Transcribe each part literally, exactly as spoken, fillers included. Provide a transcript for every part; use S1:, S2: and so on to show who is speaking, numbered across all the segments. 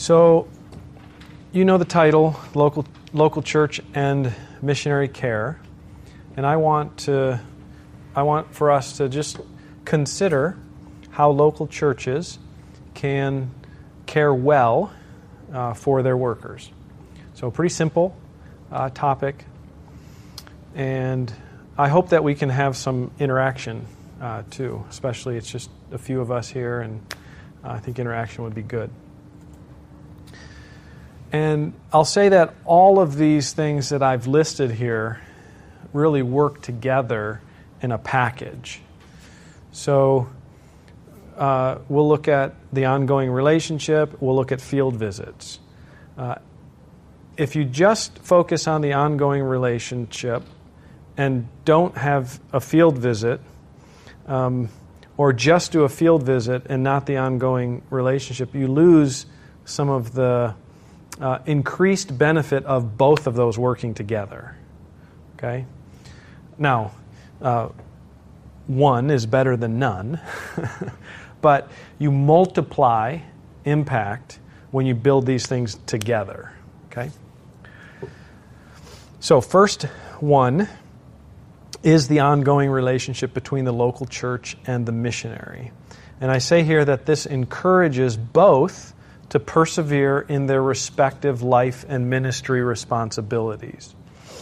S1: So, you know the title, Local Local Church and Missionary Care, and I want to, I want for us to just consider how local churches can care well uh, for their workers. So, pretty simple uh, topic, and I hope that we can have some interaction uh, too. Especially, it's just a few of us here, and uh, I think interaction would be good. And I'll say that all of these things that I've listed here really work together in a package. So uh, we'll look at the ongoing relationship, we'll look at field visits. Uh, if you just focus on the ongoing relationship and don't have a field visit, um, or just do a field visit and not the ongoing relationship, you lose some of the Uh, increased benefit of both of those working together. Okay? Now, uh, one is better than none, but you multiply impact when you build these things together. Okay? So, first one is the ongoing relationship between the local church and the missionary. And I say here that this encourages both to persevere in their respective life and ministry responsibilities.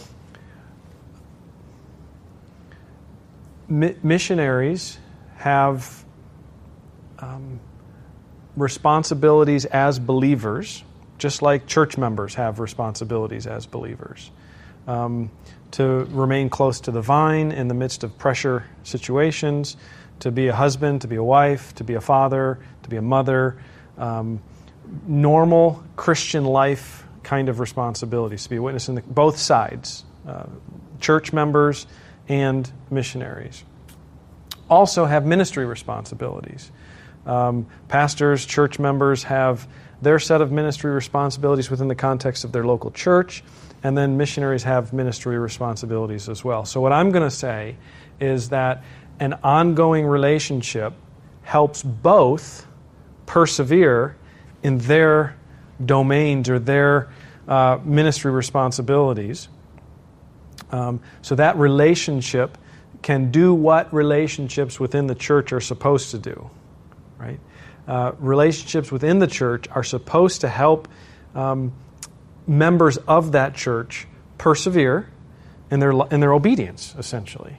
S1: Mi- missionaries have um, responsibilities as believers, just like church members have responsibilities as believers, um, to remain close to the vine in the midst of pressure situations, to be a husband, to be a wife, to be a father, to be a mother, um, normal Christian life kind of responsibilities, to be a witness in the, both sides, uh, church members and missionaries. Also have ministry responsibilities. Um, pastors, church members have their set of ministry responsibilities within the context of their local church, and then missionaries have ministry responsibilities as well. So what I'm going to say is that an ongoing relationship helps both persevere in their domains or their uh, ministry responsibilities. Um, so that relationship can do what relationships within the church are supposed to do, right? Uh, relationships within the church are supposed to help um, members of that church persevere in their in their obedience, essentially.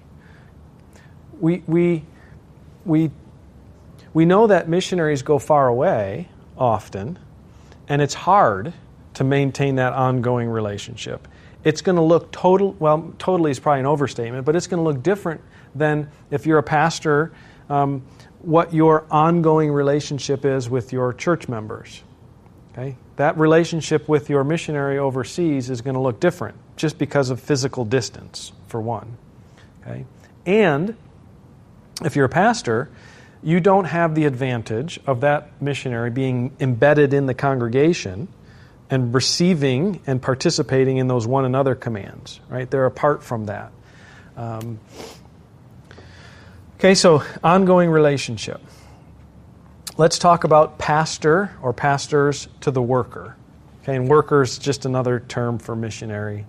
S1: We we we we know that missionaries go far away often, and it's hard to maintain that ongoing relationship. It's going to look total, well, totally is probably an overstatement, but it's going to look different than if you're a pastor, um, what your ongoing relationship is with your church members. Okay? That relationship with your missionary overseas is going to look different just because of physical distance, for one. Okay? And if you're a pastor, you don't have the advantage of that missionary being embedded in the congregation and receiving and participating in those one another commands, right? They're apart from that. Um, okay, so ongoing relationship. Let's talk about pastor or pastors to the worker. Okay, and worker is just another term for missionary.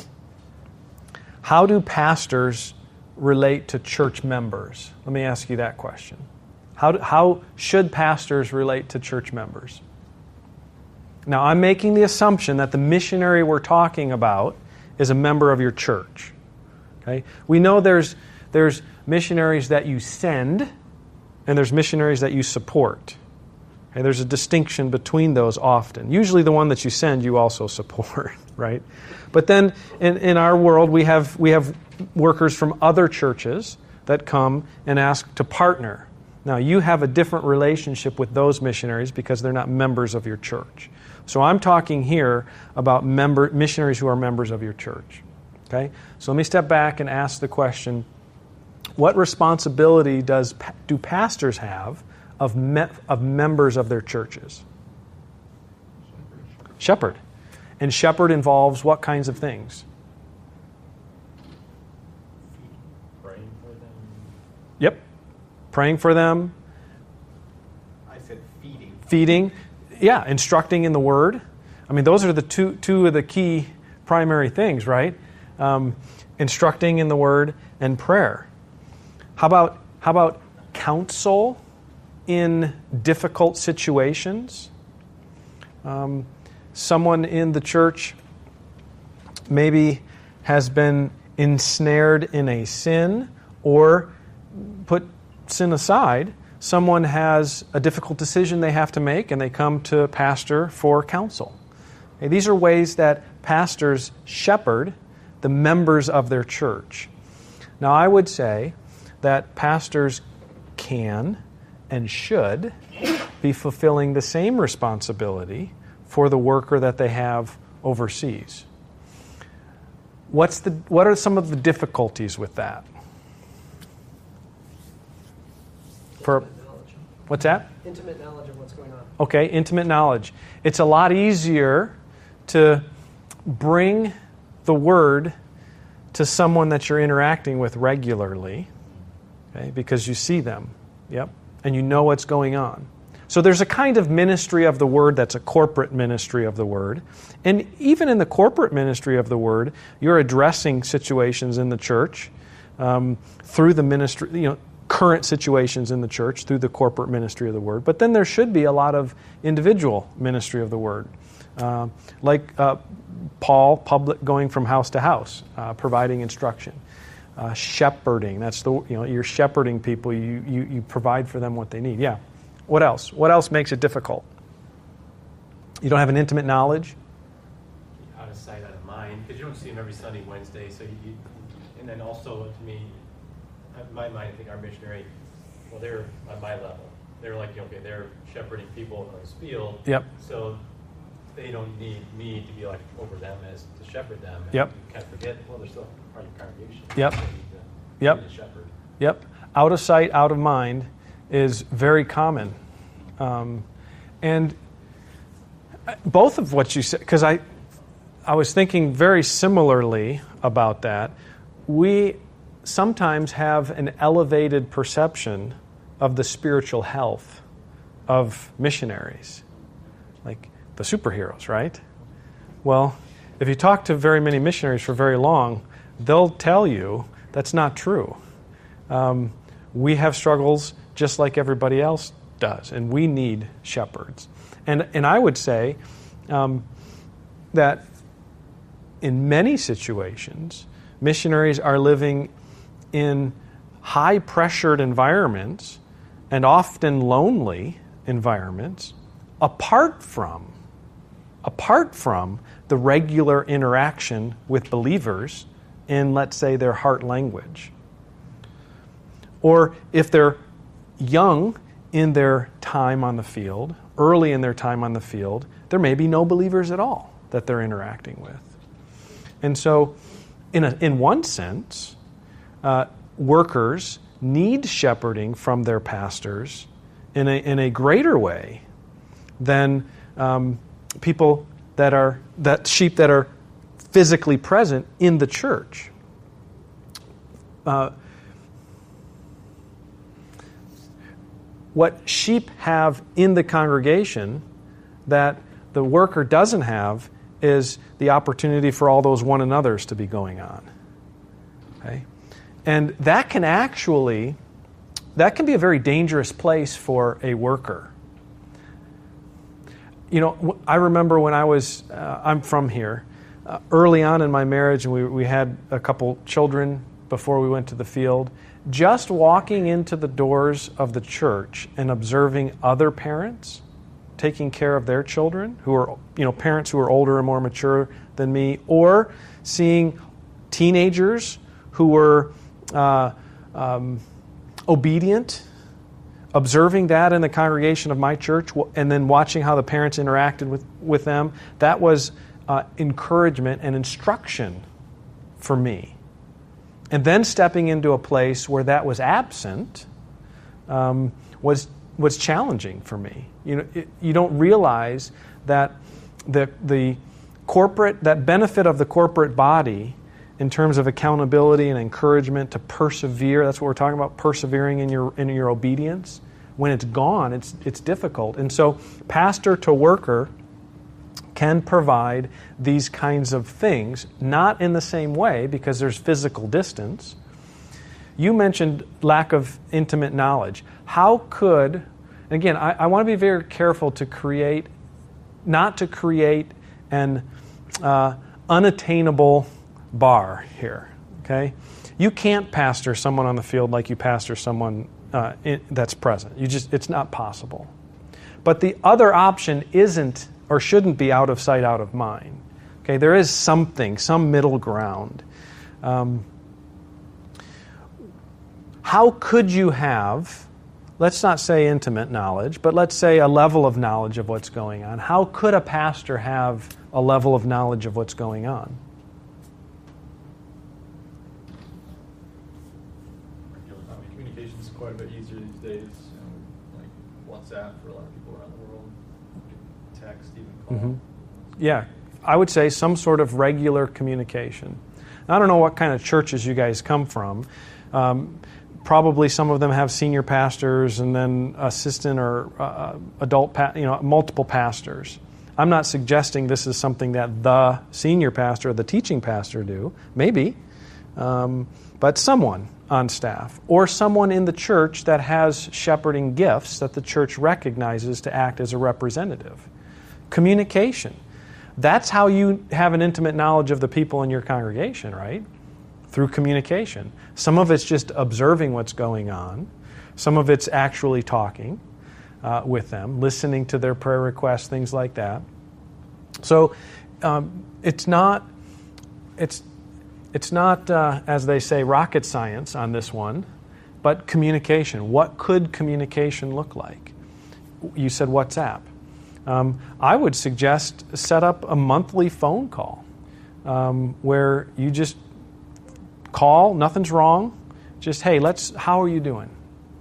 S1: How do pastors relate to church members? Let me ask you that question. How, do, how should pastors relate to church members? Now, I'm making the assumption that the missionary we're talking about is a member of your church. Okay? We know there's, there's missionaries that you send, and there's missionaries that you support. Okay? There's a distinction between those often. Usually the one that you send, you also support, right? But then in, in our world, we have, we have workers from other churches that come and ask to partner. Now, you have a different relationship with those missionaries because they're not members of your church. So I'm talking here about member missionaries who are members of your church. Okay? So let me step back and ask the question, what responsibility does do pastors have of, me, of members of their churches? Shepherd. And shepherd involves what kinds of things?
S2: Praying for them.
S1: Yep. Praying for them.
S2: I said feeding.
S1: Feeding. Yeah, instructing in the Word. I mean, those are the two two of the key primary things, right? Um, instructing in the Word and prayer. How about how about counsel in difficult situations? Um, someone in the church maybe has been ensnared in a sin, or put sin aside, someone has a difficult decision they have to make and they come to a pastor for counsel. Okay, these are ways that pastors shepherd the members of their church. Now, I would say that pastors can and should be fulfilling the same responsibility for the worker that they have overseas. What's the, what are some of the difficulties with that? For, what's that?
S3: Intimate knowledge of what's going on.
S1: Okay, intimate knowledge. It's a lot easier to bring the Word to someone that you're interacting with regularly, okay, because you see them, yep, and you know what's going on. So there's a kind of ministry of the Word that's a corporate ministry of the Word. And even in the corporate ministry of the Word, you're addressing situations in the church um, through the ministry, you know, current situations in the church through the corporate ministry of the Word. But then there should be a lot of individual ministry of the Word. Uh, like uh, Paul, public, going from house to house, uh, providing instruction. Uh, shepherding, that's the, you know, you're shepherding people, you, you, you provide for them what they need. Yeah. What else? What else makes it difficult? You don't have an intimate knowledge?
S2: Out of sight, out of mind, because you don't see them every Sunday, Wednesday. So you, and then also to me, in my mind, I think our missionary, well, they're on my level. They're like, okay, they're shepherding people on this field.
S1: Yep.
S2: So they don't need me to be like over them as to shepherd them. And
S1: Yep.
S2: you kind of forget, well, they're still part of the congregation.
S1: Yep.
S2: So you need to,
S1: Yep.
S2: you need to shepherd.
S1: Yep. Out of sight, out of mind is very common. Um, and both of what you said, because I, I was thinking very similarly about that. We sometimes have an elevated perception of the spiritual health of missionaries, like the superheroes, right? Well, if you talk to very many missionaries for very long, they'll tell you that's not true. Um, we have struggles just like everybody else does, and we need shepherds. And and I would say um, that in many situations, missionaries are living in high-pressured environments and often lonely environments, apart from apart from the regular interaction with believers in, let's say, their heart language. Or if they're young in their time on the field, early in their time on the field, there may be no believers at all that they're interacting with. And so, in a, in one sense, uh, workers need shepherding from their pastors in a, in a greater way than um, people that are, that sheep that are physically present in the church. Uh, What sheep have in the congregation that the worker doesn't have is the opportunity for all those one another's to be going on. Okay? And that can actually, that can be a very dangerous place for a worker. You know, I remember when I was, uh, I'm from here, uh, early on in my marriage, and we, we had a couple children before we went to the field. Just walking into the doors of the church and observing other parents taking care of their children, who are, you know, parents who are older and more mature than me, or seeing teenagers who were uh, um, obedient, observing that in the congregation of my church, and then watching how the parents interacted with, with them, that was uh, encouragement and instruction for me. And then stepping into a place where that was absent um, was was challenging for me. You know, it, you don't realize that the the corporate that benefit of the corporate body in terms of accountability and encouragement to persevere. That's what we're talking about, persevering in your in your obedience. when it's gone, it's it's difficult. And so pastor to worker can provide these kinds of things, not in the same way because there's physical distance. You mentioned lack of intimate knowledge. How could, and again, I, I want to be very careful to create, not to create an uh, unattainable bar here, okay? You can't pastor someone on the field like you pastor someone uh, in, that's present. You just, it's not possible. But the other option isn't or shouldn't be out of sight, out of mind. Okay, there is something, some middle ground. Um, how could you have, let's not say intimate knowledge, but let's say a level of knowledge of what's going on? How could a pastor have a level of knowledge of what's going on?
S3: I mean, communication is quite a bit easier these days. You know, like WhatsApp for a lot of people around the world. Text, even call.
S1: Mm-hmm. Yeah, I would say some sort of regular communication. Now, I don't know what kind of churches you guys come from. Um, probably some of them have senior pastors and then assistant or uh, adult, pa- you know, multiple pastors. I'm not suggesting this is something that the senior pastor or the teaching pastor do. Maybe, um, but someone on staff or someone in the church that has shepherding gifts that the church recognizes to act as a representative. Communication. That's how you have an intimate knowledge of the people in your congregation, right? Through communication. Some of it's just observing what's going on. Some of it's actually talking uh, with them, listening to their prayer requests, things like that. So um, it's not, it's, it's not uh, as they say, rocket science on this one, but communication. What could communication look like? You said WhatsApp. Um, I would suggest set up a monthly phone call um, where you just call, nothing's wrong, just, hey, let's, how are you doing?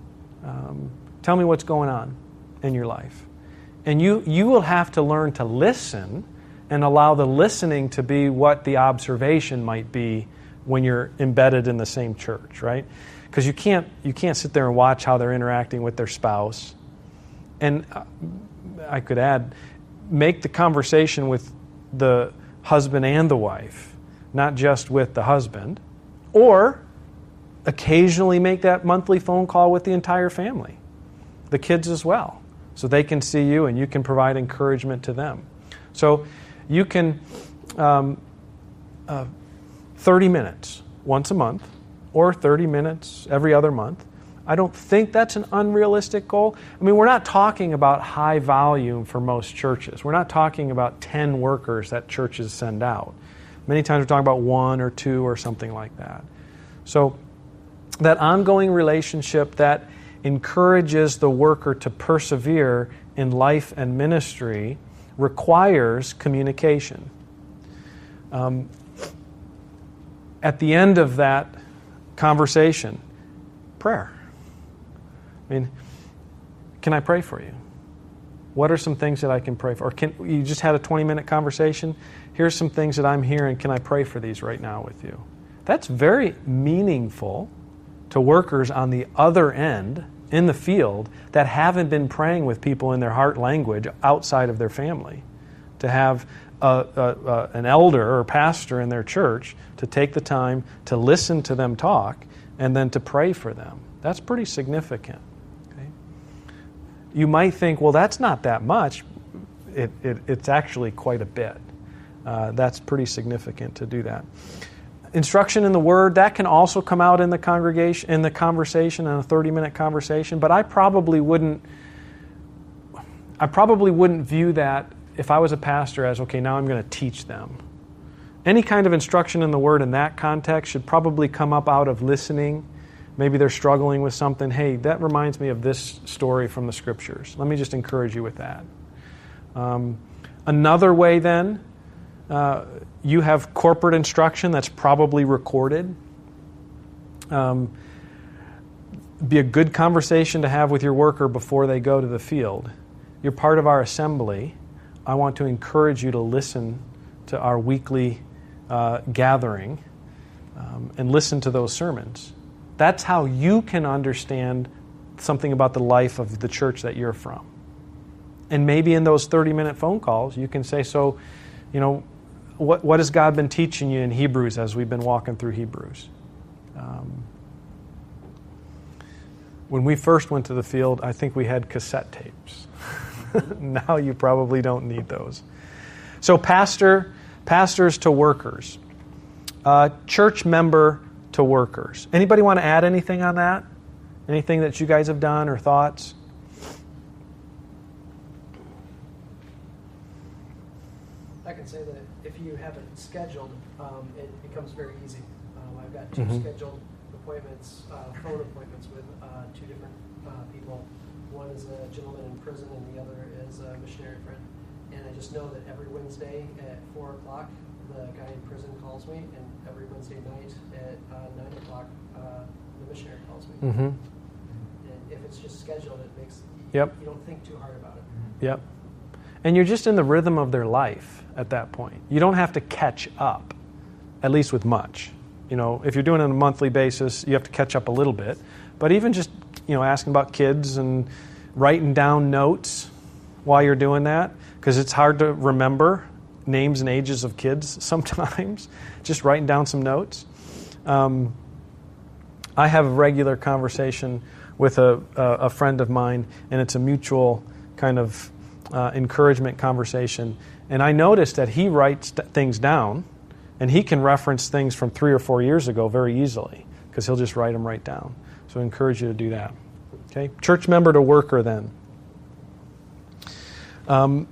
S1: Um, tell me what's going on in your life. And you, you will have to learn to listen and allow the listening to be what the observation might be when you're embedded in the same church, right? Because you can't, you can't sit there and watch how they're interacting with their spouse. And uh, I could add, make the conversation with the husband and the wife, not just with the husband, or occasionally make that monthly phone call with the entire family, the kids as well, so they can see you and you can provide encouragement to them. So you can, um, uh, thirty minutes once a month, or thirty minutes every other month. I don't think that's an unrealistic goal. I mean, we're not talking about high volume for most churches. We're not talking about ten workers that churches send out. Many times we're talking about one or two or something like that. So that ongoing relationship that encourages the worker to persevere in life and ministry requires communication. Um, at the end of that conversation, prayer. I mean, can I pray for you? What are some things that I can pray for? Or can you just had a twenty-minute conversation? Here's some things that I'm hearing. Can I pray for these right now with you? That's very meaningful to workers on the other end in the field that haven't been praying with people in their heart language outside of their family. To have a, a, a, an elder or pastor in their church to take the time to listen to them talk and then to pray for them. That's pretty significant. Okay? You might think, well, that's not that much. It, it, it's actually quite a bit. Uh, that's pretty significant to do that. Instruction in the Word, that can also come out in the congregation, in the conversation, in a thirty-minute conversation. But I probably wouldn't. I probably wouldn't view that if I was a pastor as, okay, now I'm going to teach them. Any kind of instruction in the Word in that context should probably come up out of listening. Maybe they're struggling with something. Hey, that reminds me of this story from the Scriptures. Let me just encourage you with that. Um, another way then, uh, you have corporate instruction that's probably recorded. Um, be a good conversation to have with your worker before they go to the field. You're part of our assembly. I want to encourage you to listen to our weekly uh, gathering um, and listen to those sermons. That's how you can understand something about the life of the church that you're from. And maybe in those thirty-minute phone calls, you can say, so, you know, what, what has God been teaching you in Hebrews as we've been walking through Hebrews? Um, when we first went to the field, I think we had cassette tapes. Now you probably don't need those. So pastor, pastors to workers. Uh, church member to workers. Anybody want to add anything on that? Anything that you guys have done or thoughts?
S4: I can say that if you have it scheduled, um, it becomes very easy. Um, I've got two
S1: Mhm.
S4: scheduled appointments, uh, phone appointments with uh, two different uh, people. One is a gentleman in prison and the other is a missionary friend. And I just know that every Wednesday at four o'clock, the guy in prison calls me, and every Wednesday night at uh, nine o'clock, uh, the missionary calls me.
S1: Mm-hmm.
S4: And if it's just scheduled, it makes
S1: Yep.
S4: you don't think too hard about it.
S1: Yep. And you're just in the rhythm of their life at that point. You don't have to catch up, at least with much. You know, if you're doing it on a monthly basis, you have to catch up a little bit. But even just, you know, asking about kids and writing down notes while you're doing that, because it's hard to remember names and ages of kids sometimes, just writing down some notes. Um, I have a regular conversation with a, a, a friend of mine, and it's a mutual kind of uh, encouragement conversation. And I noticed that he writes th- things down, and he can reference things from three or four years ago very easily, because he'll just write them right down. So I encourage you to do that. Okay, church member to worker then. Um,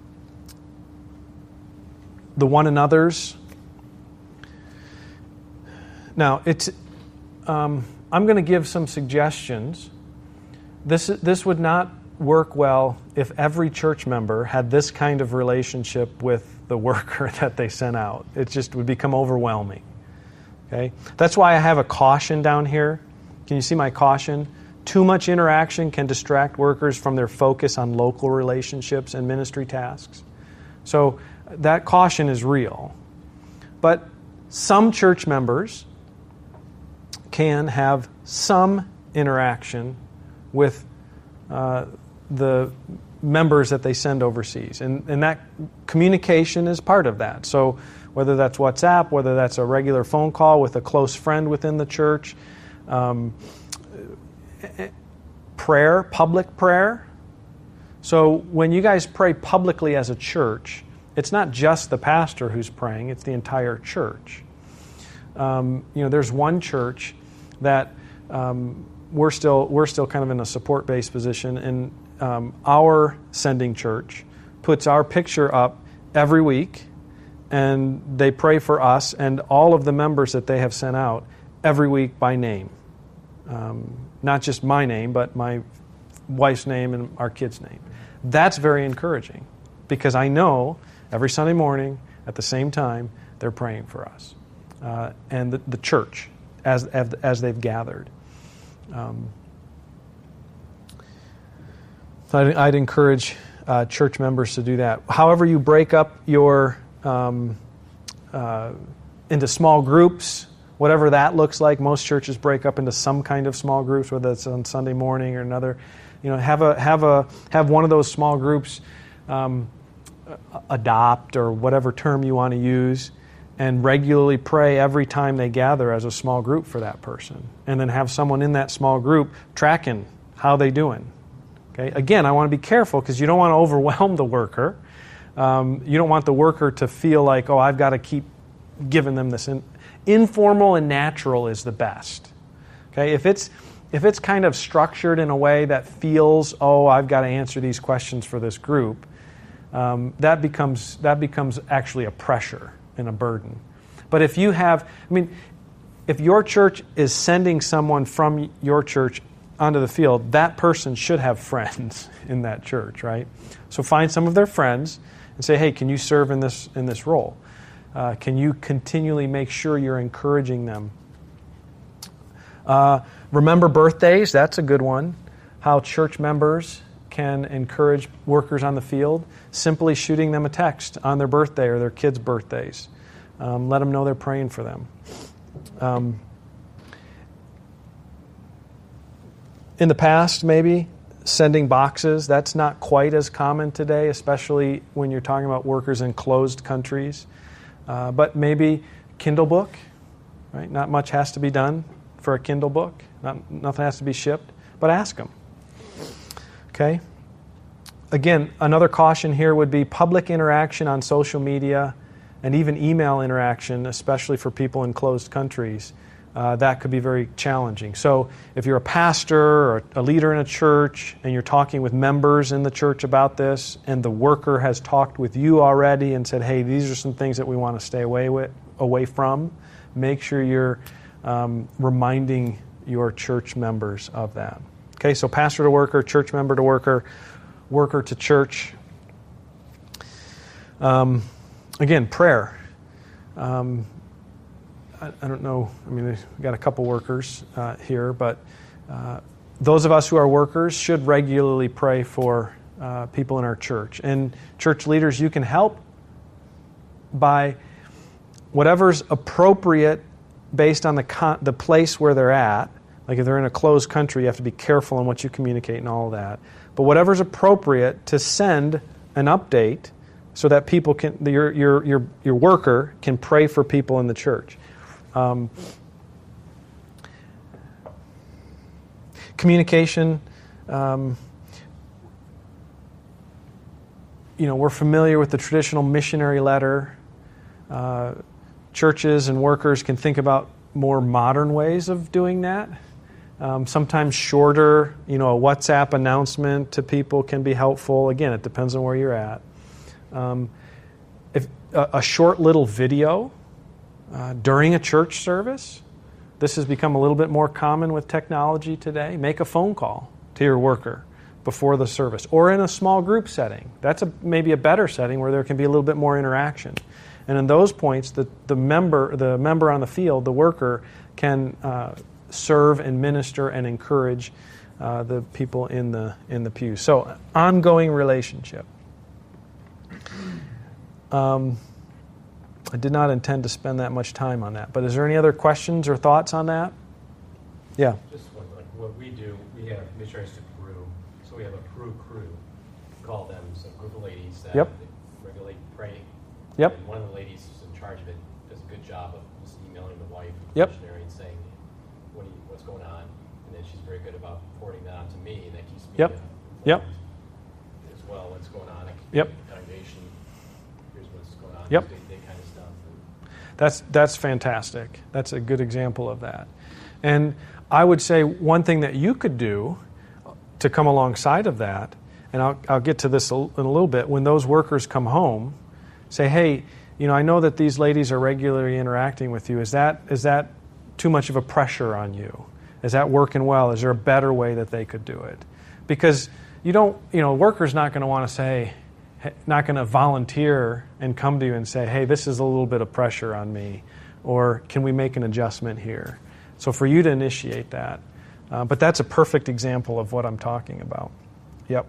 S1: the one another's. Now, it's. Um, I'm going to give some suggestions. This this would not work well if every church member had this kind of relationship with the worker that they sent out. It just would become overwhelming. Okay, that's why I have a caution down here. Can you see my caution? Too much interaction can distract workers from their focus on local relationships and ministry tasks. So that caution is real. But some church members can have some interaction with uh, the members that they send overseas. And, and that communication is part of that. So whether that's WhatsApp, whether that's a regular phone call with a close friend within the church, um, prayer, public prayer. So when you guys pray publicly as a church, it's not just the pastor who's praying, it's the entire church. Um, you know, there's one church that um, we're still we're still kind of in a support-based position, and um, our sending church puts our picture up every week, and they pray for us and all of the members that they have sent out every week by name. Um, not just my name, but my wife's name and our kids' name. That's very encouraging, because I know every Sunday morning at the same time they're praying for us. Uh, and the, the church as, as as they've gathered. Um, so I'd, I'd encourage uh, church members to do that. However you break up your um, uh, into small groups, whatever that looks like. Most churches break up into some kind of small groups, whether it's on Sunday morning or another. You know, have a have a have one of those small groups um, adopt, or whatever term you want to use, and regularly pray every time they gather as a small group for that person. And then have someone in that small group tracking how they doing. Okay. Again, I want to be careful, because you don't want to overwhelm the worker. Um, you don't want the worker to feel like, oh, I've got to keep giving them this. In- Informal and natural is the best. Okay. If it's if it's kind of structured in a way that feels, oh, I've got to answer these questions for this group, um, that becomes that becomes actually a pressure and a burden. But if you have, I mean, if your church is sending someone from your church onto the field, that person should have friends in that church, right? So find some of their friends and say, hey, can you serve in this in this role? Uh, can you continually make sure you're encouraging them? Uh, remember birthdays, that's a good one. How church members can encourage workers on the field, simply shooting them a text on their birthday or their kids' birthdays. Um, let them know they're praying for them. Um, in the past, maybe, sending boxes, that's not quite as common today, especially when you're talking about workers in closed countries. Uh, but maybe Kindle book, right? Not much has to be done for a Kindle book. Not, nothing has to be shipped, but ask them. Okay? Again, another caution here would be public interaction on social media and even email interaction, especially for people in closed countries. Uh, that could be very challenging. So if you're a pastor or a leader in a church and you're talking with members in the church about this, and the worker has talked with you already and said, hey, these are some things that we want to stay away with, away from, make sure you're um, reminding your church members of that. Okay, so pastor to worker, church member to worker, worker to church. Um, again, prayer. Um, I, I don't know, I mean, we've got a couple workers uh, here, but uh, those of us who are workers should regularly pray for uh, people in our church. And church leaders, you can help by whatever's appropriate based on the con- the place where they're at. Like if they're in a closed country, you have to be careful in what you communicate and all of that. But whatever's appropriate to send an update so that people can, your your your your worker can pray for people in the church. Um, communication, um, you know, we're familiar with the traditional missionary letter. Uh, churches and workers can think about more modern ways of doing that. Um, sometimes shorter, you know, a WhatsApp announcement to people can be helpful. Again, it depends on where you're at. Um, if a, a short little video uh, during a church service, this has become a little bit more common with technology today. Make a phone call to your worker before the service, or in a small group setting. That's a, maybe a better setting where there can be a little bit more interaction. And in those points, the, the member the member on the field, the worker, can uh, serve and minister and encourage uh, the people in the in the pews. So, ongoing relationship. Um, I did not intend to spend that much time on that, but is there any other questions or thoughts on that? Yeah.
S2: Just one, like what we do, we have missionaries to Peru, so we have a Peru crew. We call them some group of ladies that
S1: Yep.
S2: regularly pray.
S1: Yep.
S2: And one of the ladies who's in charge of it does a good job of just emailing the wife of the
S1: Yep.
S2: missionary and saying, what do you, what's going on? And then she's very good about forwarding that on to me, and that keeps me
S1: Yep.
S2: uh,
S1: Yep.
S2: as well what's going on. I can
S1: Yep.
S2: the congregation, here's what's going on,
S1: Yep.
S2: day-to-day kind of stuff. And
S1: That's that's fantastic. That's a good example of that. And I would say one thing that you could do to come alongside of that, and I'll, I'll get to this in a little bit, when those workers come home, say, hey, you know, I know that these ladies are regularly interacting with you. Is that is that too much of a pressure on you? Is that working well? Is there a better way that they could do it? Because you don't, you know, a worker's not going to want to say, not going to volunteer and come to you and say, hey, this is a little bit of pressure on me, or can we make an adjustment here? So for you to initiate that. Uh, but that's a perfect example of what I'm talking about. Yep.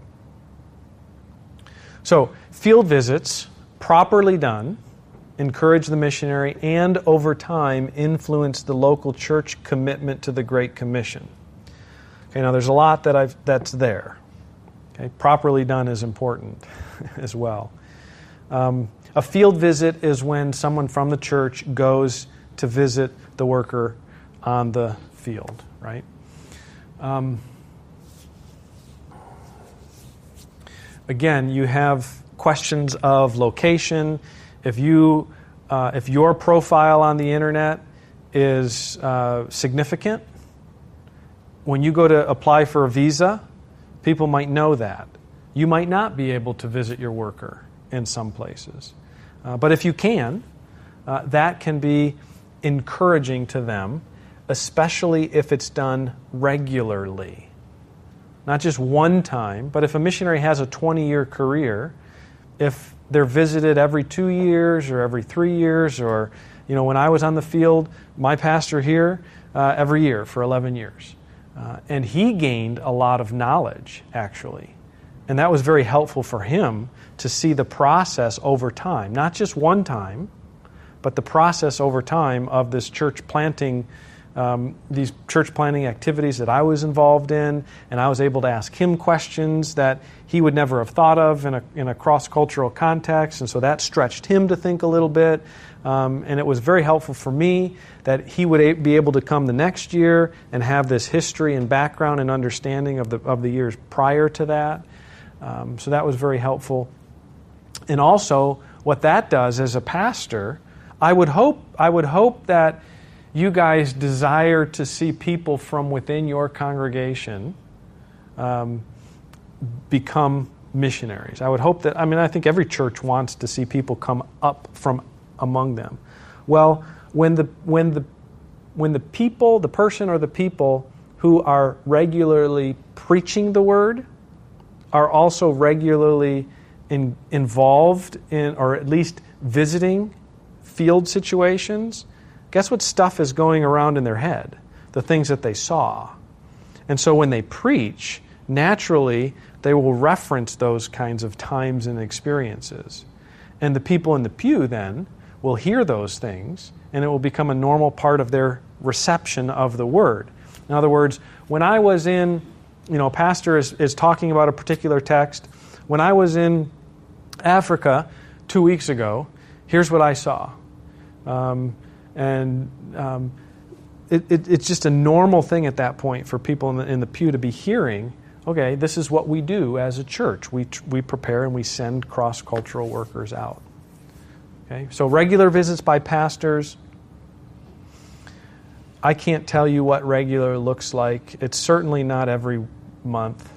S1: So field visits, properly done, encourage the missionary, and over time influence the local church commitment to the Great Commission. Okay, now there's a lot that I've that's there. Okay, properly done is important as well. Um, a field visit is when someone from the church goes to visit the worker on the field, right? Um, again, you have questions of location. If you, uh, if your profile on the internet is uh, significant, when you go to apply for a visa, people might know that. You might not be able to visit your worker in some places. Uh, but if you can, uh, that can be encouraging to them, especially if it's done regularly. Not just one time, but if a missionary has a twenty-year career, if they're visited every two years or every three years, or, you know, when I was on the field, my pastor here, uh, every year for eleven years. Uh, and he gained a lot of knowledge, actually. And that was very helpful for him to see the process over time. Not just one time, but the process over time of this church planting um, these church planting activities that I was involved in, and I was able to ask him questions that he would never have thought of in a, in a cross-cultural context, and so that stretched him to think a little bit. Um, and it was very helpful for me that he would a- be able to come the next year and have this history and background and understanding of the of the years prior to that. Um, so that was very helpful. And also, what that does as a pastor, I would hope I would hope that you guys desire to see people from within your congregation um, become missionaries. I would hope that, I mean, I think every church wants to see people come up from among them. Well, when the when the when the people, the person or the people who are regularly preaching the word are also regularly in, involved in, or at least visiting field situations, guess what stuff is going around in their head? The things that they saw. And so when they preach, naturally, they will reference those kinds of times and experiences. And the people in the pew then will hear those things, and it will become a normal part of their reception of the word. In other words, when I was in, you know, a pastor is, is talking about a particular text. When I was in Africa two weeks ago, here's what I saw. Um, and um, it, it, it's just a normal thing at that point for people in the, in the pew to be hearing, okay, this is what we do as a church. We, we prepare and we send cross-cultural workers out. Okay, so regular visits by pastors. I can't tell you what regular looks like. It's certainly not every month.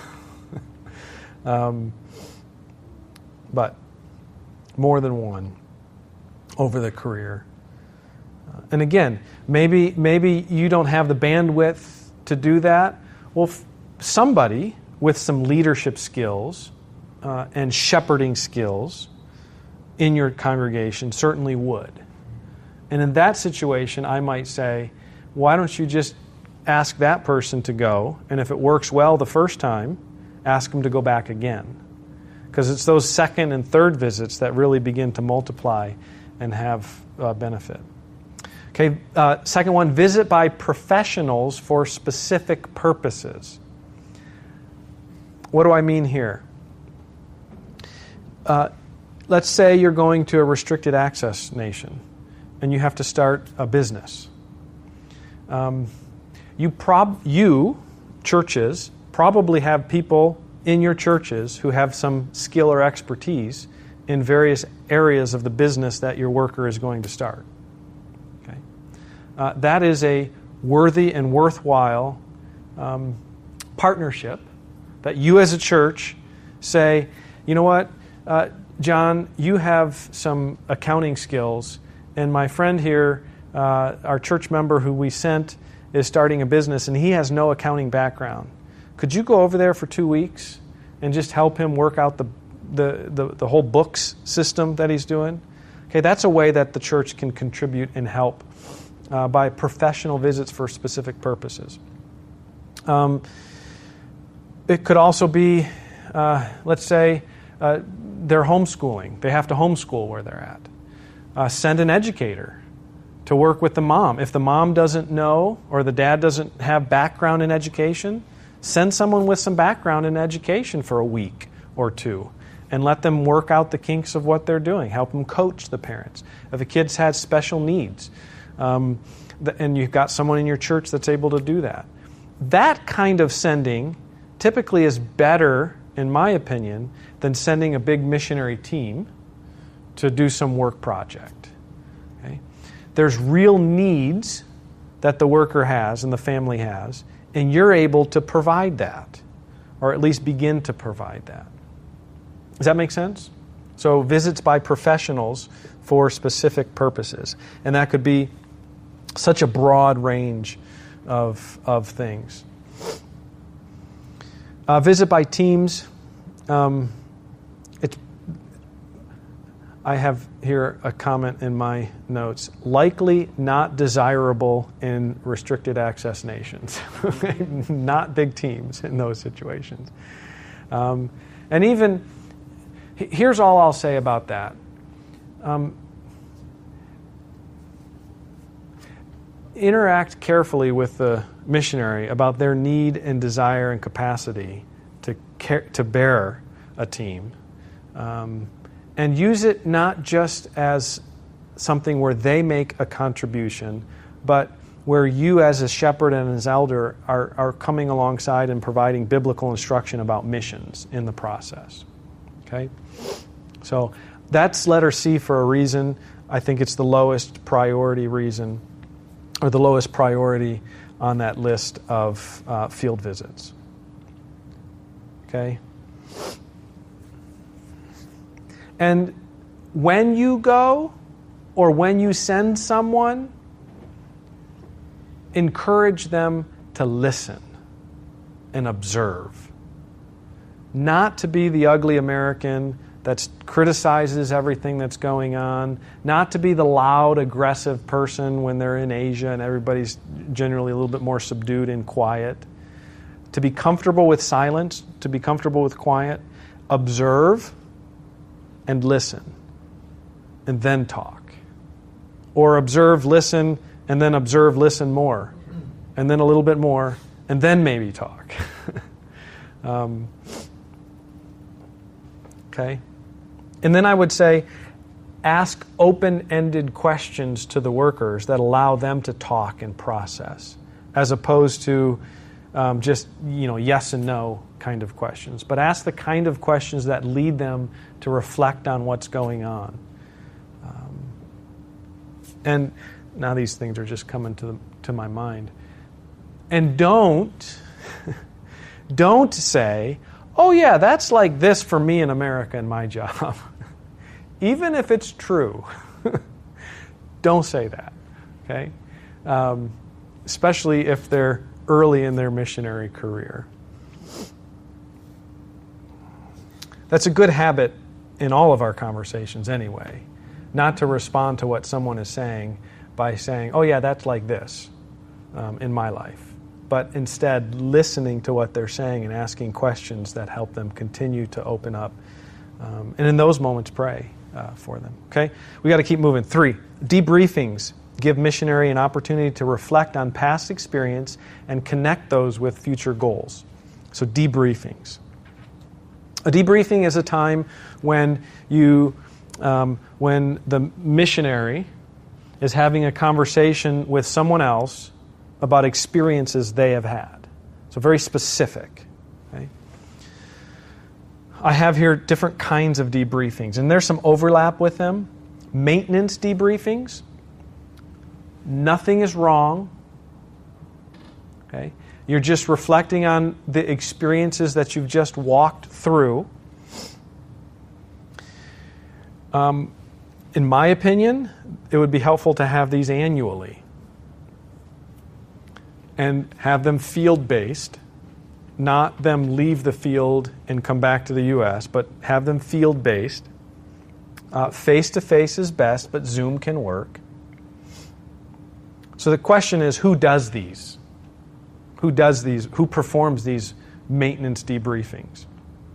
S1: um, but more than one over the career. Uh, and again, maybe maybe you don't have the bandwidth to do that. Well, f- somebody with some leadership skills uh, and shepherding skills in your congregation certainly would. And in that situation, I might say, why don't you just ask that person to go, and if it works well the first time, ask them to go back again. Because it's those second and third visits that really begin to multiply and have uh, benefit. Okay, uh, second one, visit by professionals for specific purposes. What do I mean here? Uh, let's say you're going to a restricted access nation and you have to start a business. Um, you, prob- you, churches, probably have people in your churches who have some skill or expertise in various areas of the business that your worker is going to start. Okay, uh, that is a worthy and worthwhile um, partnership that you as a church say, you know what, uh, John, you have some accounting skills, and my friend here, uh, our church member who we sent, is starting a business, and he has no accounting background. Could you go over there for two weeks and just help him work out the, the, the, the whole books system that he's doing? Okay, that's a way that the church can contribute and help uh, by professional visits for specific purposes. Um, it could also be, uh, let's say, uh, they're homeschooling. They have to homeschool where they're at. Uh, send an educator to work with the mom. If the mom doesn't know or the dad doesn't have background in education, send someone with some background in education for a week or two and let them work out the kinks of what they're doing. Help them coach the parents. If the kids has special needs, um, and you've got someone in your church that's able to do that. That kind of sending typically is better, in my opinion, than sending a big missionary team to do some work project. Okay? There's real needs that the worker has and the family has, and you're able to provide that, or at least begin to provide that. Does that make sense? So visits by professionals for specific purposes. And that could be such a broad range of, of things. Uh, visit by teams. Um, it's, I have here a comment in my notes. Likely not desirable in restricted access nations. Not big teams in those situations. Um, and even, here's all I'll say about that. Um, interact carefully with the missionary about their need and desire and capacity to care, to bear a team, um, and use it not just as something where they make a contribution, but where you as a shepherd and as elder are, are coming alongside and providing biblical instruction about missions in the process. Okay? So that's letter C for a reason. I think it's the lowest priority reason, or the lowest priority on that list of uh, field visits. Okay? And when you go, or when you send someone, encourage them to listen and observe. Not to be the ugly American that criticizes everything that's going on. Not to be the loud, aggressive person when they're in Asia and everybody's generally a little bit more subdued and quiet. To be comfortable with silence, to be comfortable with quiet. Observe and listen, and then talk. Or observe, listen, and then observe, listen more, and then a little bit more, and then maybe talk. um, okay? And then I would say, ask open-ended questions to the workers that allow them to talk and process, as opposed to um, just, you know, yes and no kind of questions. But ask the kind of questions that lead them to reflect on what's going on. Um, and now these things are just coming to the, to my mind. And don't, don't say, oh yeah, that's like this for me in America in my job. Even if it's true, don't say that, okay? Um, especially if they're early in their missionary career. That's a good habit in all of our conversations anyway, not to respond to what someone is saying by saying, oh yeah, that's like this um, in my life. But instead, listening to what they're saying and asking questions that help them continue to open up. Um, and in those moments, pray uh, for them. Okay? We got to keep moving. Three, debriefings give missionary an opportunity to reflect on past experience and connect those with future goals. So debriefings. A debriefing is a time when you, um, when the missionary is having a conversation with someone else about experiences they have had. So very specific. Okay? I have here different kinds of debriefings, and there's some overlap with them. Maintenance debriefings. Nothing is wrong. Okay? You're just reflecting on the experiences that you've just walked through. Um, in my opinion, it would be helpful to have these annually and have them field-based, not them leave the field and come back to the U S, but have them field-based. Uh, face-to-face is best, but Zoom can work. So the question is, who does these? Who does these? Who performs these maintenance debriefings?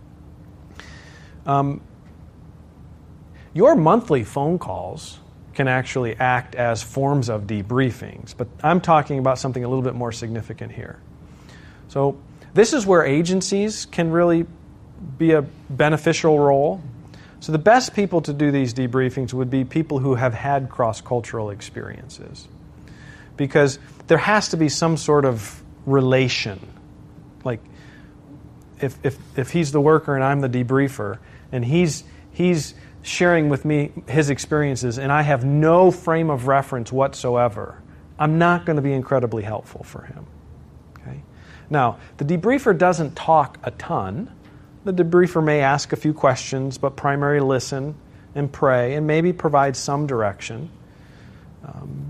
S1: Um, your monthly phone calls can actually act as forms of debriefings, but I'm talking about something a little bit more significant here. So this is where agencies can really be a beneficial role. So the best people to do these debriefings would be people who have had cross-cultural experiences, because there has to be some sort of relation. Like if if if he's the worker and I'm the debriefer, and he's he's sharing with me his experiences and I have no frame of reference whatsoever, I'm not going to be incredibly helpful for him. Okay? Now, the debriefer doesn't talk a ton. The debriefer may ask a few questions, but primarily listen and pray and maybe provide some direction. Um,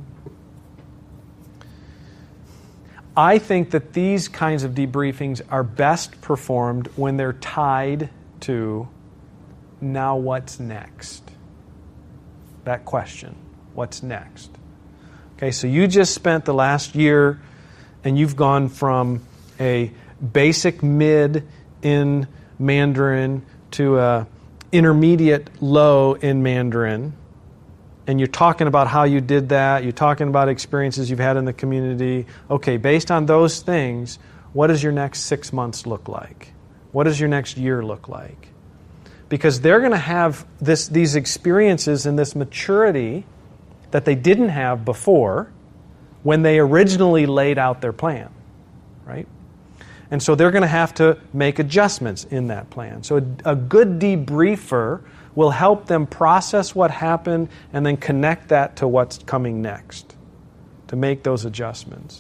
S1: I think that these kinds of debriefings are best performed when they're tied to now what's next? That question, what's next? Okay, so you just spent the last year and you've gone from a basic mid in Mandarin to a intermediate low in Mandarin. and you're talking about how you did that, you're talking about experiences you've had in the community. Okay, based on those things, what does your next six months look like? What does your next year look like? Because they're going to have this, these experiences and this maturity that they didn't have before when they originally laid out their plan, right? And so they're going to have to make adjustments in that plan. So a, a good debriefer will help them process what happened and then connect that to what's coming next, to make those adjustments.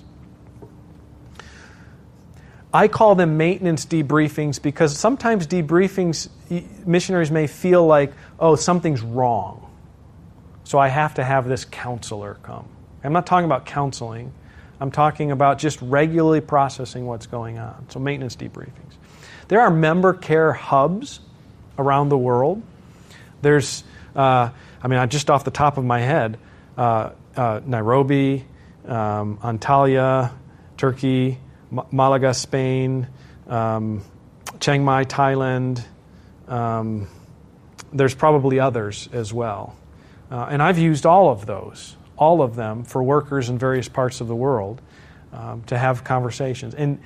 S1: I call them maintenance debriefings because sometimes debriefings, missionaries may feel like, oh, something's wrong, so I have to have this counselor come. I'm not talking about counseling. I'm talking about just regularly processing what's going on. So maintenance debriefings. There are member care hubs around the world. There's, uh, I mean, just off the top of my head, uh, uh, Nairobi, um, Antalya, Turkey, M- Malaga, Spain, um, Chiang Mai, Thailand. Um, there's probably others as well. Uh, and I've used all of those, all of them, for workers in various parts of the world um, to have conversations. And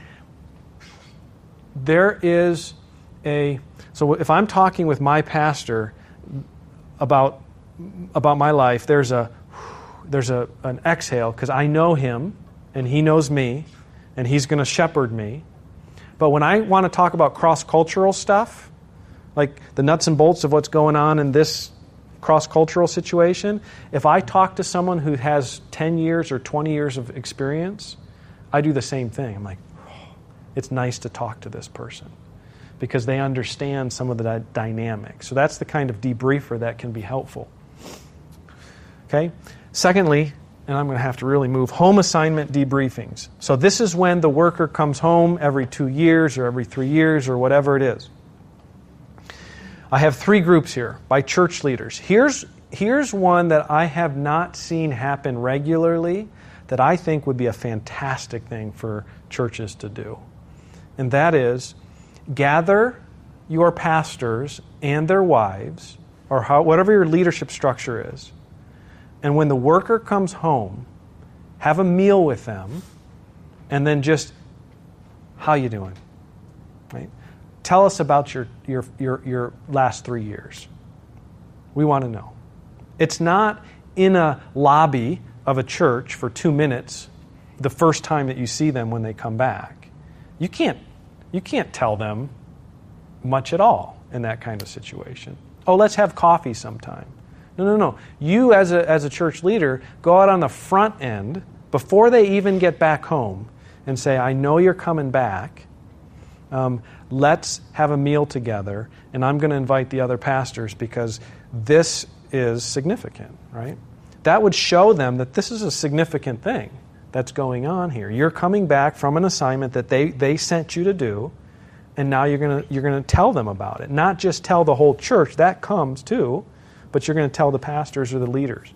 S1: there is a, so if I'm talking with my pastor about about my life, there's a there's a an exhale because I know him and he knows me and he's going to shepherd me. But when I want to talk about cross-cultural stuff, like the nuts and bolts of what's going on in this cross-cultural situation, if I talk to someone who has ten years or twenty years of experience, I do the same thing. I'm like, oh, it's nice to talk to this person because they understand some of the dy- dynamics. So that's the kind of debriefer that can be helpful. Okay? Secondly, and I'm going to have to really move, home assignment debriefings. So this is when the worker comes home every two years or every three years or whatever it is. I have three groups here by church leaders. Here's, here's one that I have not seen happen regularly that I think would be a fantastic thing for churches to do. And that is gather your pastors and their wives, or how, whatever your leadership structure is, and when the worker comes home, have a meal with them, and then just, how you doing? Right? Tell us about your, your, your, your last three years. We want to know. It's not in a lobby of a church for two minutes the first time that you see them when they come back. You can't, you can't tell them much at all in that kind of situation. Oh, let's have coffee sometime. No, no, no. You as a, as a church leader, go out on the front end before they even get back home and say, I know you're coming back. Um, let's have a meal together, and I'm going to invite the other pastors because this is significant, right? That would show them that this is a significant thing that's going on here. You're coming back from an assignment that they, they sent you to do, and now you're going to you're going to tell them about it. Not just tell the whole church, that comes too, but you're going to tell the pastors or the leaders.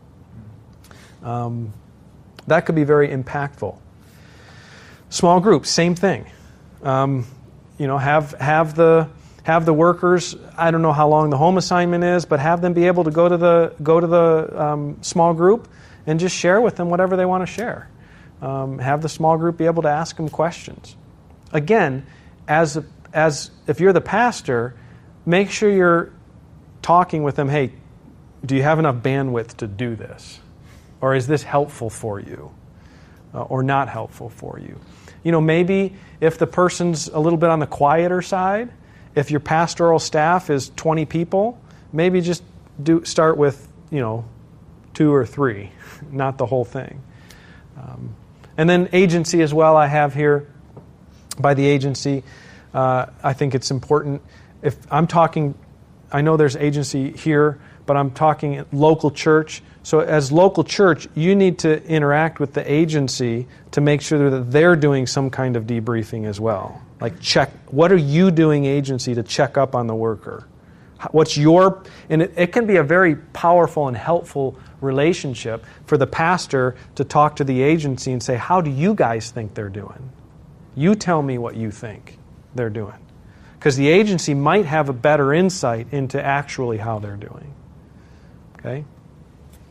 S1: Um, that could be very impactful. Small groups, same thing. Um, you know, have have the have the workers. I don't know how long the home assignment is, but have them be able to go to the go to the um, small group and just share with them whatever they want to share. Um, have the small group be able to ask them questions. Again, as a, as if you're the pastor, make sure you're talking with them. Hey, do you have enough bandwidth to do this, or is this helpful for you, uh, or not helpful for you? You know, maybe if the person's a little bit on the quieter side, if your pastoral staff is twenty people, maybe just do start with, you know, two or three, not the whole thing. Um, and then agency as well, I have here. By the agency, uh, I think it's important. If I'm talking, I know there's agency here, but I'm talking local church. So as local church, you need to interact with the agency to make sure that they're doing some kind of debriefing as well. Like check, what are you doing, agency, to check up on the worker? What's your, and it, it can be a very powerful and helpful relationship for the pastor to talk to the agency and say, how do you guys think they're doing? You tell me what you think they're doing. Because the agency might have a better insight into actually how they're doing. Okay?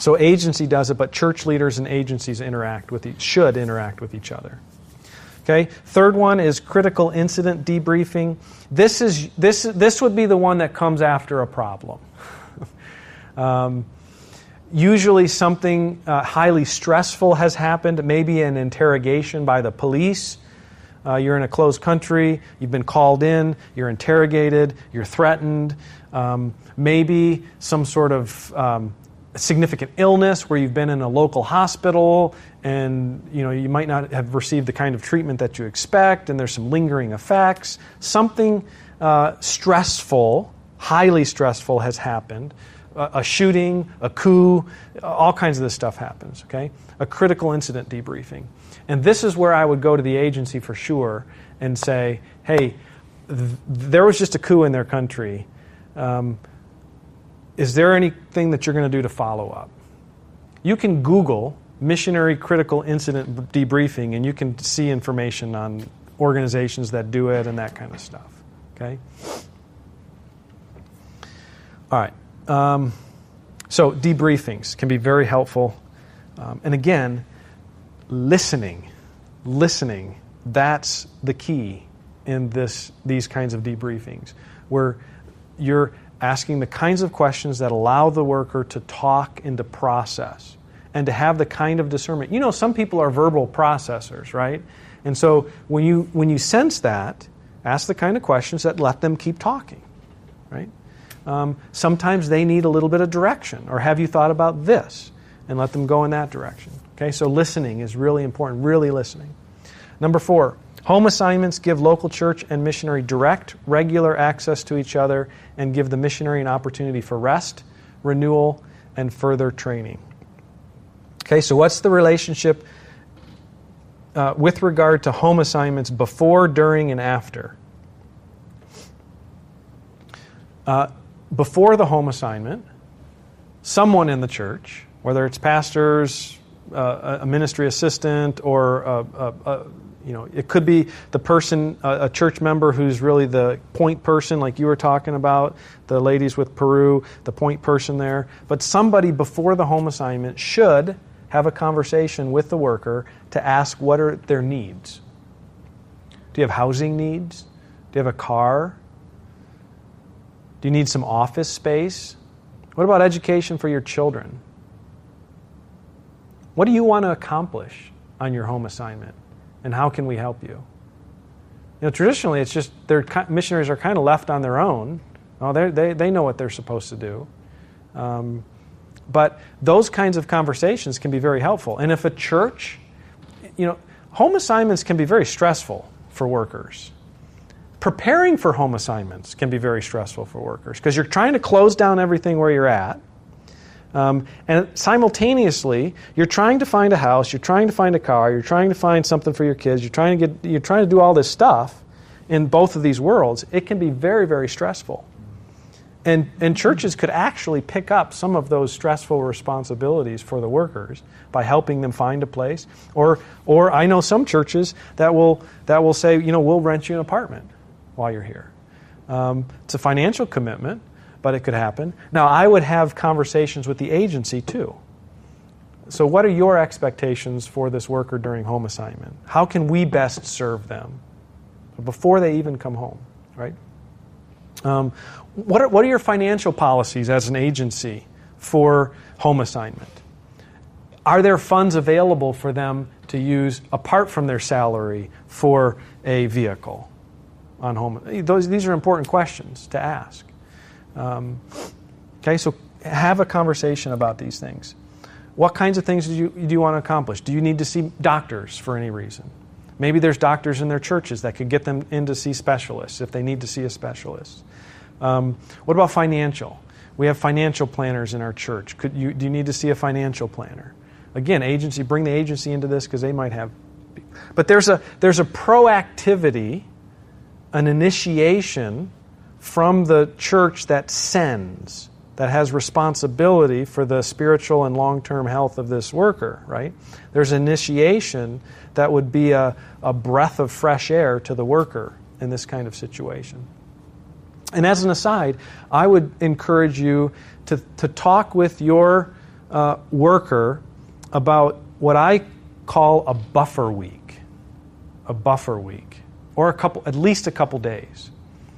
S1: So agency does it, but church leaders and agencies interact with each, should interact with each other. Okay. Third one is critical incident debriefing. This is this this would be the one that comes after a problem. um, usually something uh, highly stressful has happened, maybe an interrogation by the police. Uh, you're in a closed country, you've been called in, you're interrogated, you're threatened. Um, maybe some sort of um, significant illness where you've been in a local hospital and you know you might not have received the kind of treatment that you expect, and there's some lingering effects. Something uh, stressful, highly stressful has happened. Uh, a shooting, a coup, all kinds of this stuff happens, okay? A critical incident debriefing. And this is where I would go to the agency for sure and say, hey, th- there was just a coup in their country. Um, is there anything that you're going to do to follow up? You can Google missionary critical incident debriefing, and you can see information on organizations that do it and that kind of stuff. Okay? All right. Um, so debriefings can be very helpful. Um, and again, listening. Listening. That's the key in this these kinds of debriefings, where you're asking the kinds of questions that allow the worker to talk and to process and to have the kind of discernment. You know, some people are verbal processors, right? And so when you when you sense that, ask the kind of questions that let them keep talking, right? Um, sometimes they need a little bit of direction, or have you thought about this? And let them go in that direction. Okay, so listening is really important, really listening. Number four, home assignments give local church and missionary direct, regular access to each other and give the missionary an opportunity for rest, renewal, and further training. Okay, so what's the relationship uh, with regard to home assignments before, during, and after? Uh, before the home assignment, someone in the church, whether it's pastors, uh, a ministry assistant, or a, a, a, you know, it could be the person, a, a church member who's really the point person, like you were talking about, the ladies with Peru, the point person there. But somebody before the home assignment should have a conversation with the worker to ask what are their needs. Do you have housing needs? Do you have a car? Do you need some office space? What about education for your children? What do you want to accomplish on your home assignment? And how can we help you? You know, traditionally, it's just their missionaries are kind of left on their own. Oh, they they know what they're supposed to do. Um, but those kinds of conversations can be very helpful. And if a church, you know, home assignments can be very stressful for workers. Preparing for home assignments can be very stressful for workers because you're trying to close down everything where you're at. Um, and simultaneously, you're trying to find a house, you're trying to find a car, you're trying to find something for your kids, you're trying to get, you're trying to do all this stuff in both of these worlds. It can be very, very stressful. And, and churches could actually pick up some of those stressful responsibilities for the workers by helping them find a place. Or, or I know some churches that will that will say, you know, we'll rent you an apartment while you're here. Um, it's a financial commitment, but it could happen. Now, I would have conversations with the agency too. So what are your expectations for this worker during home assignment? How can we best serve them before they even come home, right? Um, what are, what are your financial policies as an agency for home assignment? Are there funds available for them to use apart from their salary for a vehicle on home? Those, these are important questions to ask. Um, okay, so have a conversation about these things. What kinds of things do you, do you want to accomplish? Do you need to see doctors for any reason? Maybe there's doctors in their churches that could get them in to see specialists if they need to see a specialist. Um, what about financial? We have financial planners in our church. Could you, do you need to see a financial planner? Again, agency, bring the agency into this because they might have. But there's a there's a proactivity, an initiation from the church that sends, that has responsibility for the spiritual and long-term health of this worker, right? There's initiation that would be a, a breath of fresh air to the worker in this kind of situation. And as an aside, I would encourage you to, to talk with your uh, worker about what I call a buffer week, a buffer week, or a couple, at least a couple days,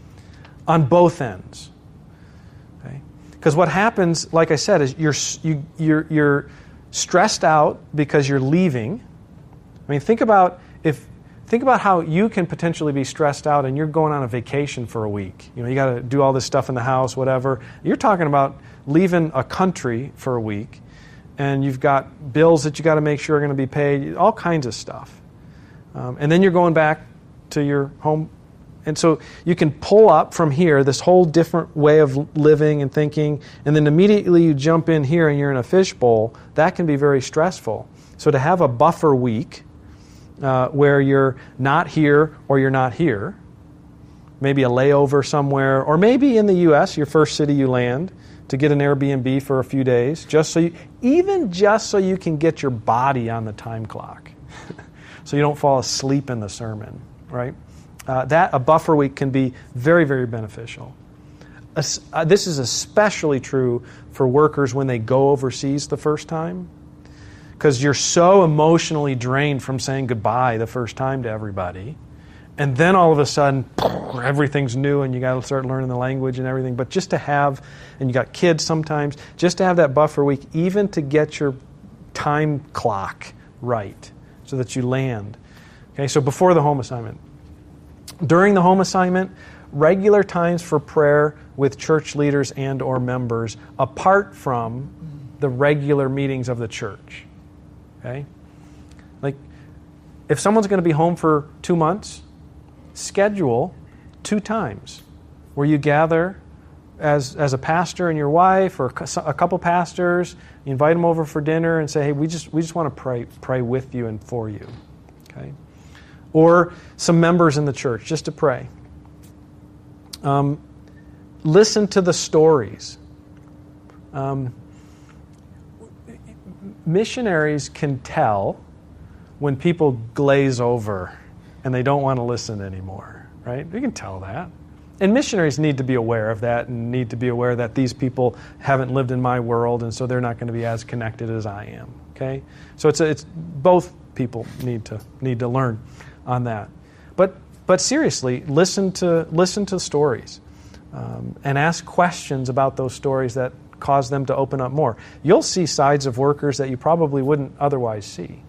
S1: on both ends. Okay? Because what happens, like I said, is you're you, you're you're stressed out because you're leaving. I mean, think about if think about how you can potentially be stressed out and you're going on a vacation for a week. You know, you got to do all this stuff in the house, whatever. You're talking about leaving a country for a week, and you've got bills that you got to make sure are going to be paid, all kinds of stuff. Um, and then you're going back to your home. And so you can pull up from here this whole different way of living and thinking, and then immediately you jump in here and you're in a fishbowl. That can be very stressful. So to have a buffer week uh, where you're not here or you're not here, maybe a layover somewhere, or maybe in the U S, your first city you land, to get an Airbnb for a few days, just so you, even just so you can get your body on the time clock, so you don't fall asleep in the sermon, right? Uh, that a buffer week can be very, very beneficial. As, uh, this is especially true for workers when they go overseas the first time, because you're so emotionally drained from saying goodbye the first time to everybody. And then all of a sudden, everything's new and you got to start learning the language and everything. But just to have, and you got kids sometimes, just to have that buffer week, even to get your time clock right so that you land. Okay, so before the home assignment. During the home assignment, regular times for prayer with church leaders and or members apart from the regular meetings of the church. Okay? Like, if someone's going to be home for two months, schedule two times where you gather as as a pastor and your wife or a couple pastors. You invite them over for dinner and say, hey, we just we just want to pray pray with you and for you. Okay? Or some members in the church just to pray. Um, listen to the stories. Um, missionaries can tell when people glaze over and they don't want to listen anymore, right? You can tell that. And missionaries need to be aware of that and need to be aware that these people haven't lived in my world and so they're not going to be as connected as I am, okay? So it's a, it's both people need to need to learn on that. But but seriously, listen to listen to stories um, and ask questions about those stories that cause them to open up more. You'll see sides of workers that you probably wouldn't otherwise see.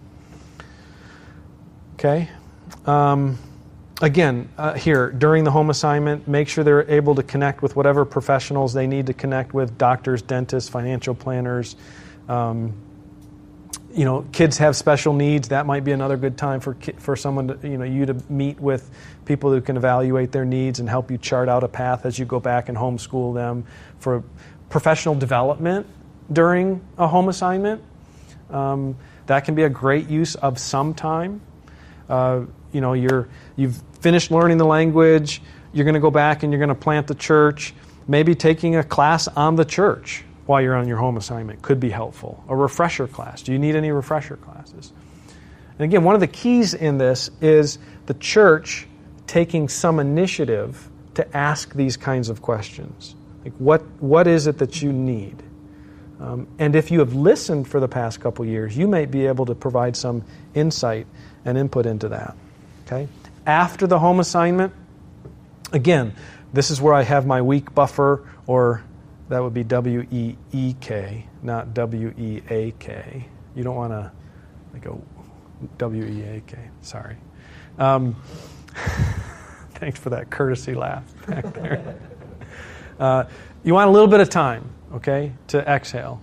S1: Okay? Um, again, uh, here, during the home assignment, make sure they're able to connect with whatever professionals they need to connect with, doctors, dentists, financial planners. Um, you know, kids have special needs. That might be another good time for for someone to, you know, you to meet with people who can evaluate their needs and help you chart out a path as you go back and homeschool them. For professional development during a home assignment, um, that can be a great use of some time. Uh, you know, you're, you've finished learning the language, you're going to go back and you're going to plant the church. Maybe taking a class on the church while you're on your home assignment could be helpful. A refresher class. Do you need any refresher classes? And again, one of the keys in this is the church taking some initiative to ask these kinds of questions. Like, what what is it that you need? Um, and if you have listened for the past couple years, you may be able to provide some insight and input into that. Okay? After the home assignment, again, this is where I have my week buffer, or that would be W E E K, not W E A K. You don't want to like a W E A K. Sorry. Um, thanks for that courtesy laugh back there. Uh, you want a little bit of time, okay, to exhale.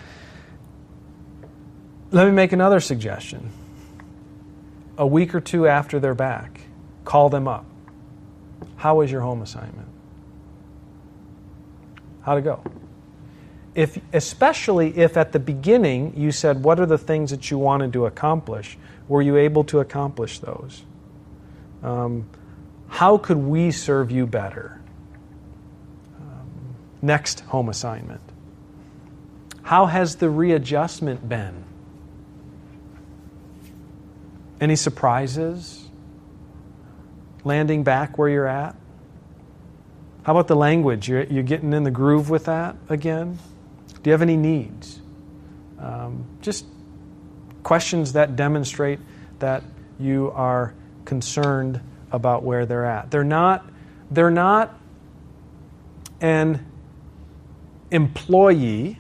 S1: Let me make another suggestion. A week or two after they're back, call them up. How was your home assignment? How'd it go? If, especially if at the beginning you said, what are the things that you wanted to accomplish? Were you able to accomplish those? Um, how could we serve you better? Um, next home assignment. How has the readjustment been? Any surprises? Landing back where you're at? How about the language? You're, you're getting in the groove with that again? Do you have any needs? Um, just questions that demonstrate that you are concerned about where they're at. They're not, they're not an employee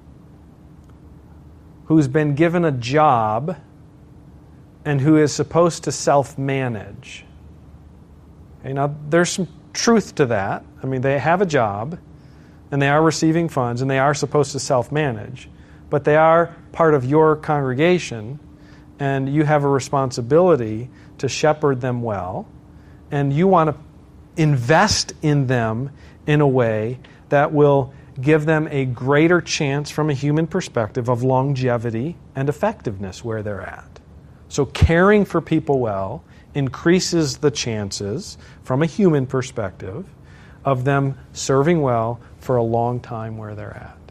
S1: who's been given a job and who is supposed to self-manage. Okay, now, there's some truth to that. I mean, they have a job, and they are receiving funds, and they are supposed to self-manage. But they are part of your congregation, and you have a responsibility to shepherd them well, and you want to invest in them in a way that will give them a greater chance from a human perspective of longevity and effectiveness where they're at. So caring for people well increases the chances from a human perspective of them serving well for a long time where they're at.